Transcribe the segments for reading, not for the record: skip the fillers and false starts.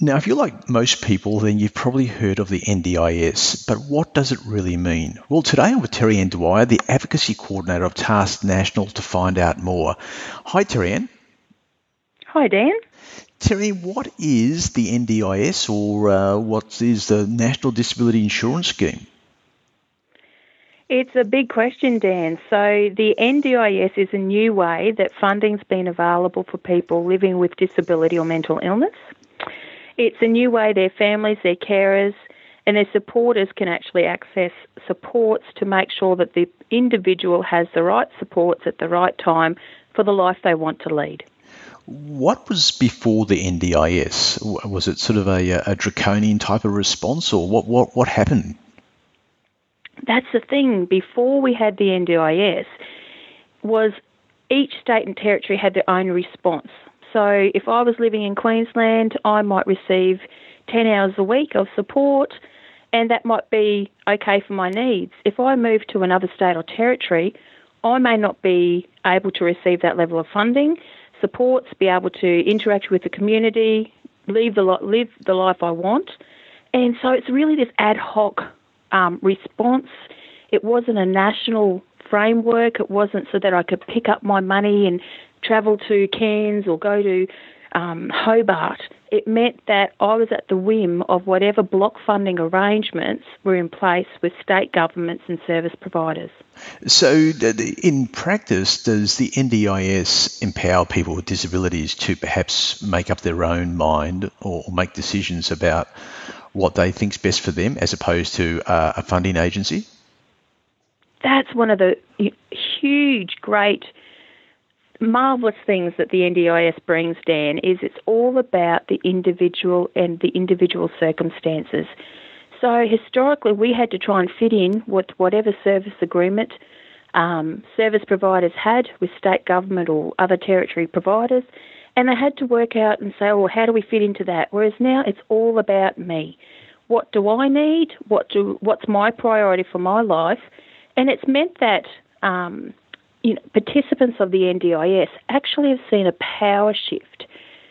Now, if you're like most people, then you've probably heard of the NDIS, but what does it really mean? Well, today I'm with Terry Ann Dwyer, the Advocacy Coordinator of Task National, to find out more. Hi, Terry Ann. Hi, Dan. Terry, what is the NDIS, or what is the National Disability Insurance Scheme? It's a big question, Dan. So the NDIS is a new way that funding's been available for people living with disability or mental illness. It's a new way their families, their carers and their supporters can actually access supports to make sure that the individual has the right supports at the right time for the life they want to lead. What was before the NDIS? Was it sort of a draconian type of response, or what happened? That's the thing. Before we had the NDIS, was each state and territory had their own response. So if I was living in Queensland, I might receive 10 hours a week of support, and that might be okay for my needs. If I move to another state or territory, I may not be able to receive that level of funding, supports, be able to interact with the community, live the life I want. And so it's really this ad hoc response. It wasn't a national framework. It wasn't so that I could pick up my money and travel to Cairns or go to Hobart. It meant that I was at the whim of whatever block funding arrangements were in place with state governments and service providers. So in practice, does the NDIS empower people with disabilities to perhaps make up their own mind or make decisions about what they think is best for them as opposed to a funding agency? That's one of the huge, great, marvellous things that the NDIS brings, Dan, is it's all about the individual and the individual circumstances. So historically, we had to try and fit in with whatever service agreement service providers had with state government or other territory providers, and they had to work out and say, well, how do we fit into that? Whereas now it's all about me. What do I need? What's my priority for my life? And it's meant that participants of the NDIS actually have seen a power shift.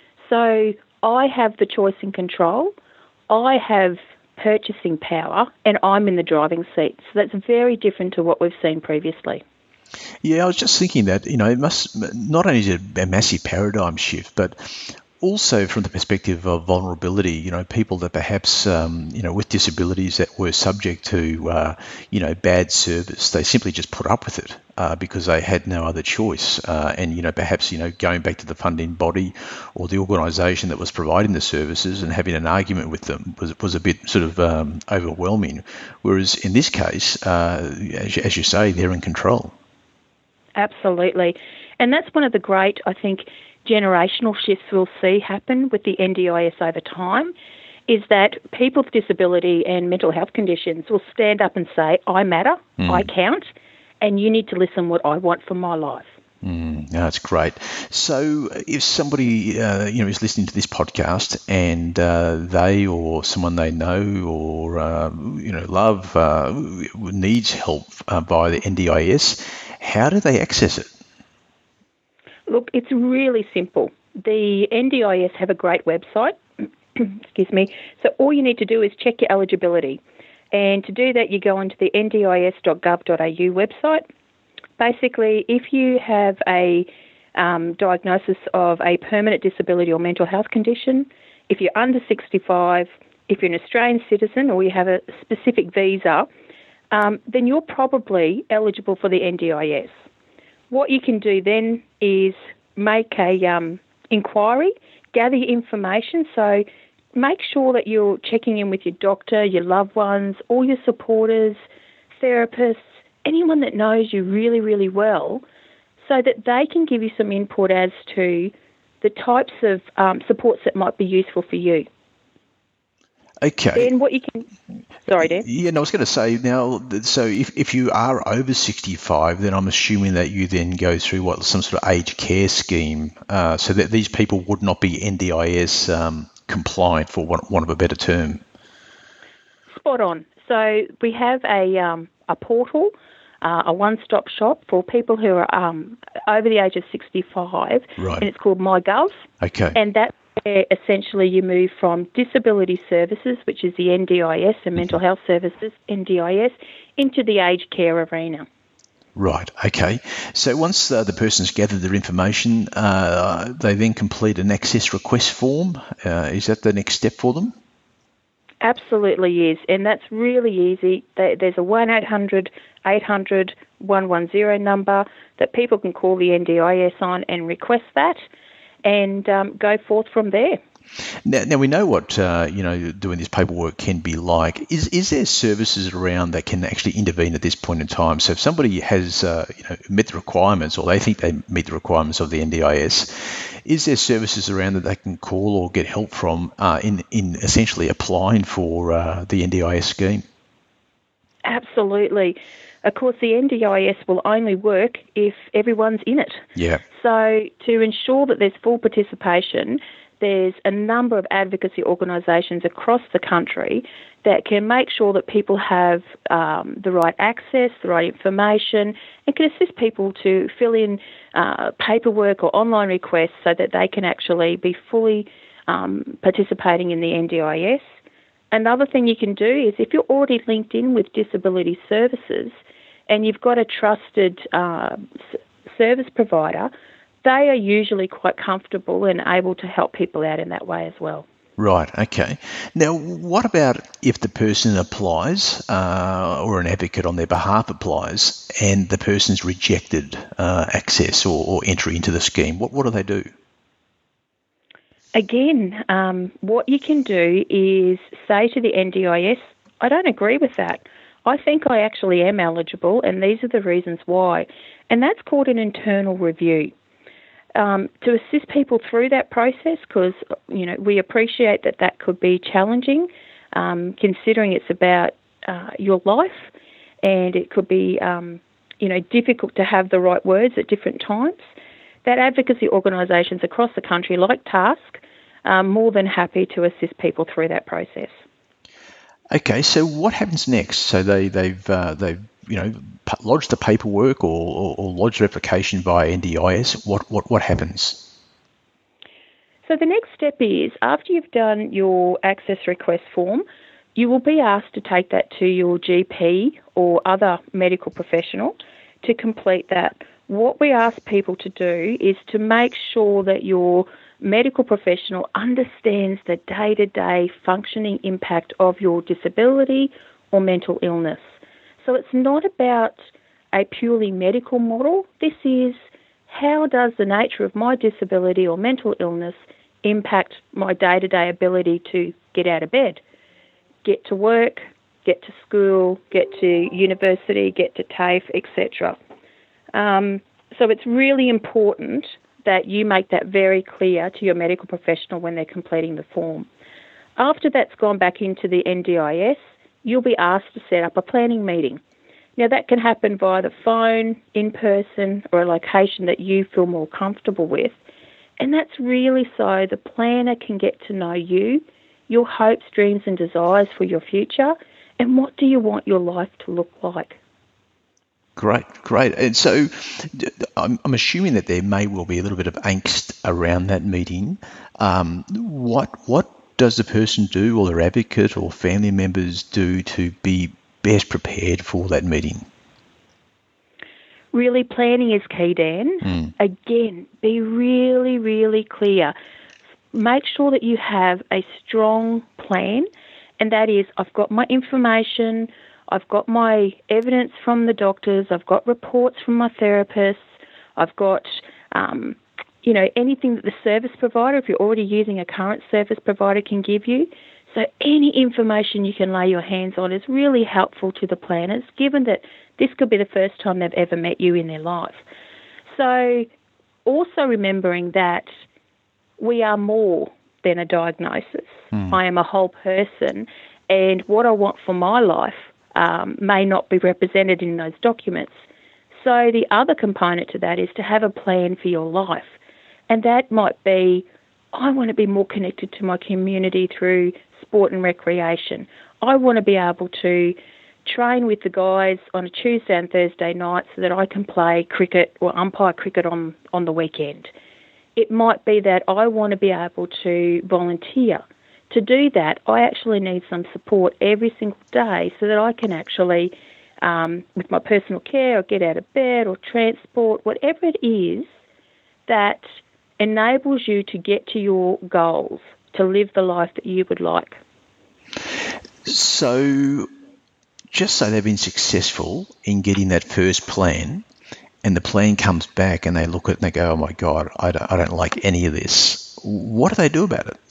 So I have the choice and control. I have purchasing power, and I'm in the driving seat. So that's very different to what we've seen previously. Yeah, I was just thinking that, it must not only is it a massive paradigm shift, but also from the perspective of vulnerability, people that perhaps, with disabilities that were subject to, bad service, they simply just put up with it because they had no other choice. And, perhaps, going back to the funding body or the organisation that was providing the services and having an argument with them was a bit sort of overwhelming. Whereas in this case, as you say, they're in control. Absolutely. And that's one of the great, I think, generational shifts we'll see happen with the NDIS over time, is that people with disability and mental health conditions will stand up and say, I matter, I count, and you need to listen what I want for my life. That's great. So if somebody, is listening to this podcast and they or someone they know or, love needs help via the NDIS, how do they access it? Look, it's really simple. The NDIS have a great website. Excuse me. So all you need to do is check your eligibility. And to do that, you go onto the ndis.gov.au website. Basically, if you have a diagnosis of a permanent disability or mental health condition, if you're under 65, if you're an Australian citizen or you have a specific visa, then you're probably eligible for the NDIS. What you can do then is make a inquiry, gather your information. So make sure that you're checking in with your doctor, your loved ones, all your supporters, therapists, anyone that knows you really, really well, so that they can give you some input as to the types of supports that might be useful for you. Okay. Then what you can... Sorry, Dan. Yeah, no, I was going to say now, so if you are over 65, then I'm assuming that you then go through some sort of aged care scheme, so that these people would not be NDIS compliant, for want of a better term. Spot on. So we have a portal, a one-stop shop for people who are over the age of 65, right. And it's called MyGov. Okay. And essentially you move from disability services, which is the NDIS, and mental health services, NDIS, into the aged care arena. Right, okay. So once the person's gathered their information, they then complete an access request form. Is that the next step for them? Absolutely is, and that's really easy. There's a 1800 800 110 number that people can call the NDIS on and request that, and go forth from there. Now we know what doing this paperwork can be like. Is there services around that can actually intervene at this point in time? So if somebody has met the requirements, or they think they meet the requirements of the NDIS, is there services around that they can call or get help from in essentially applying for the NDIS scheme? Absolutely. Of course, the NDIS will only work if everyone's in it. Yeah. So to ensure that there's full participation, there's a number of advocacy organisations across the country that can make sure that people have the right access, the right information, and can assist people to fill in paperwork or online requests so that they can actually be fully participating in the NDIS. Another thing you can do is if you're already linked in with disability services and you've got a trusted service provider, they are usually quite comfortable and able to help people out in that way as well. Right, okay. Now, what about if the person applies or an advocate on their behalf applies and the person's rejected access or entry into the scheme? What do they do? Again, what you can do is say to the NDIS, I don't agree with that. I think I actually am eligible, and these are the reasons why. And that's called an internal review. To assist people through that process, because we appreciate that could be challenging, considering it's about your life, and it could be difficult to have the right words at different times. That advocacy organisations across the country, like TASC, are more than happy to assist people through that process. Okay, so what happens next? So they've lodged the paperwork or lodged their application via NDIS. What happens? So the next step is, after you've done your access request form, you will be asked to take that to your GP or other medical professional to complete that. What we ask people to do is to make sure that your medical professional understands the day-to-day functioning impact of your disability or mental illness. So it's not about a purely medical model. This is, how does the nature of my disability or mental illness impact my day-to-day ability to get out of bed, get to work, get to school, get to university, get to TAFE, etc. So it's really important that you make that very clear to your medical professional when they're completing the form. After that's gone back into the NDIS, you'll be asked to set up a planning meeting. Now, that can happen via the phone, in person, or a location that you feel more comfortable with. And that's really so the planner can get to know you, your hopes, dreams and desires for your future, and what do you want your life to look like. Great. And so I'm assuming that there may well be a little bit of angst around that meeting. What does the person do, or their advocate or family members do, to be best prepared for that meeting? Really, planning is key, Dan. Again, be really, really clear. Make sure that you have a strong plan, and that is, I've got my information, I've got my evidence from the doctors, I've got reports from my therapists, I've got, anything that the service provider, if you're already using a current service provider, can give you. So any information you can lay your hands on is really helpful to the planners, given that this could be the first time they've ever met you in their life. So also remembering that we are more than a diagnosis. I am a whole person, and what I want for my life may not be represented in those documents. So the other component to that is to have a plan for your life. And that might be, I want to be more connected to my community through sport and recreation. I want to be able to train with the guys on a Tuesday and Thursday night so that I can play cricket or umpire cricket on the weekend. It might be that I want to be able to volunteer. To do that, I actually need some support every single day so that I can actually, with my personal care or get out of bed or transport, whatever it is that enables you to get to your goals, to live the life that you would like. So, just say they've been successful in getting that first plan, and the plan comes back and they look at it and they go, oh my God, I don't like any of this. What do they do about it?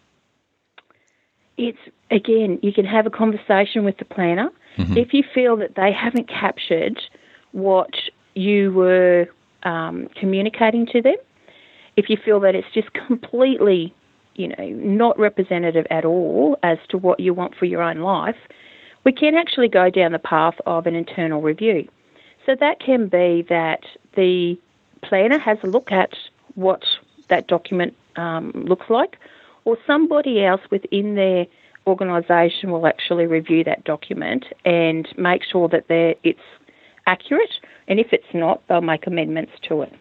It's, again, you can have a conversation with the planner. Mm-hmm. If you feel that they haven't captured what you were communicating to them, if you feel that it's just completely, not representative at all as to what you want for your own life, we can actually go down the path of an internal review. So that can be that the planner has a look at what that document looks like, or somebody else within their organisation will actually review that document and make sure that it's accurate, and if it's not, they'll make amendments to it.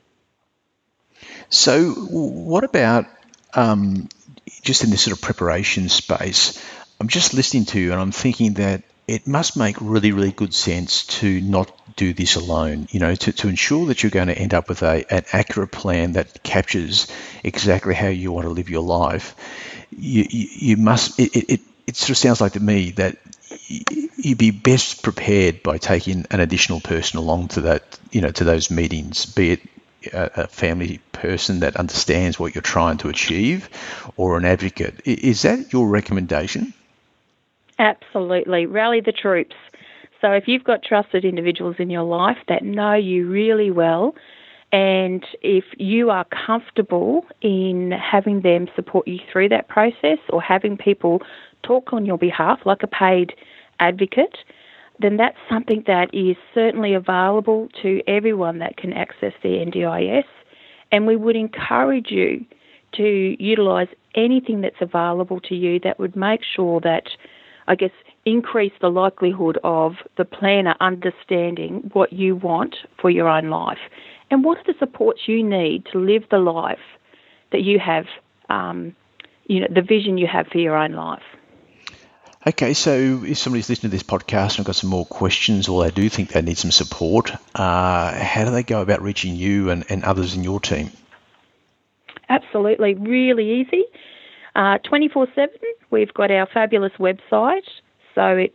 So what about just in this sort of preparation space? I'm just listening to you and I'm thinking that it must make really, really good sense to not do this alone, to ensure that you're going to end up with an accurate plan that captures exactly how you want to live your life. You must, it sort of sounds like to me that you'd be best prepared by taking an additional person along to that, to those meetings, be it a family person that understands what you're trying to achieve or an advocate. Is that your recommendation? Absolutely. Rally the troops. So if you've got trusted individuals in your life that know you really well, and if you are comfortable in having them support you through that process or having people talk on your behalf like a paid advocate, then that's something that is certainly available to everyone that can access the NDIS. And we would encourage you to utilise anything that's available to you that would make sure that, increase the likelihood of the planner understanding what you want for your own life and what are the supports you need to live the life that you have, the vision you have for your own life. Okay, so if somebody's listening to this podcast and got some more questions or they do think they need some support, how do they go about reaching you and others in your team? Absolutely, really easy. 24/7, we've got our fabulous website. So it's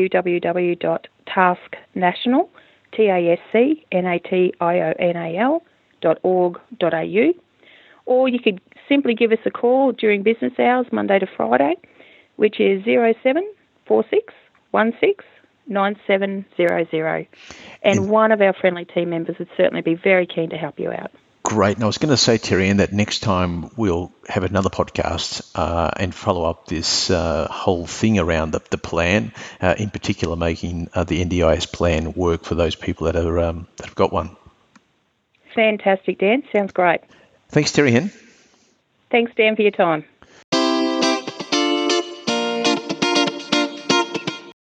www.tasknational, TASCNATIONAL.org.au. Or you could simply give us a call during business hours, Monday to Friday, which is 0746 16 9700. And one of our friendly team members would certainly be very keen to help you out. Great. And I was going to say, Terry, that next time we'll have another podcast and follow up this whole thing around the plan, in particular making the NDIS plan work for those people that have got one. Fantastic, Dan. Sounds great. Thanks, Terry Henn. Thanks, Dan, for your time.